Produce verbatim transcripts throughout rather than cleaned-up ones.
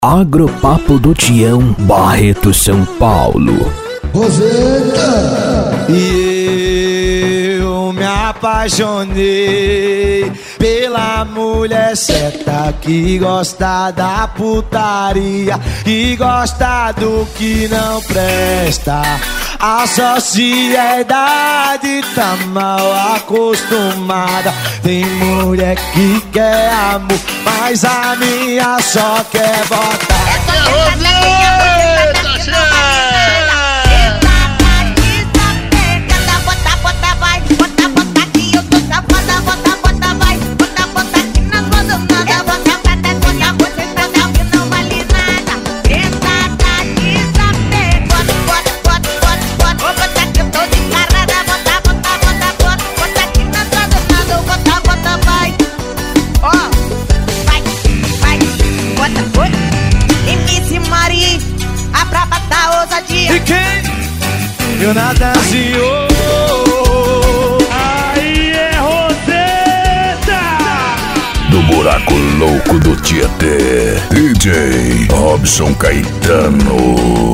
Agropapo do Tião, Barreto, São Paulo. Roseta! E eu me apaixonei pela mulher certa que gosta da putaria, que gosta do que não presta. A sociedade tá mal acostumada. Tem mulher que quer amor, mas a minha só quer botar. Aqui é Roseta, chefe! E quem eu Natanzinho? Aí é Roseta! Do buraco louco do Tietê, D J Robson Caetano.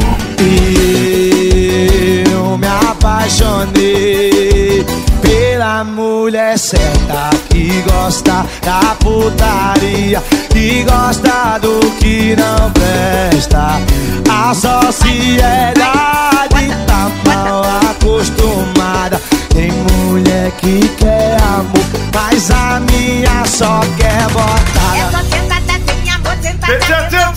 E eu me apaixonei pela mulher certa que gosta da putaria, que gosta do que não presta. A sociedade tá mal acostumada. Tem mulher que quer amor, mas a minha só quer botar. É só sentada sem amor, sentada sem amor.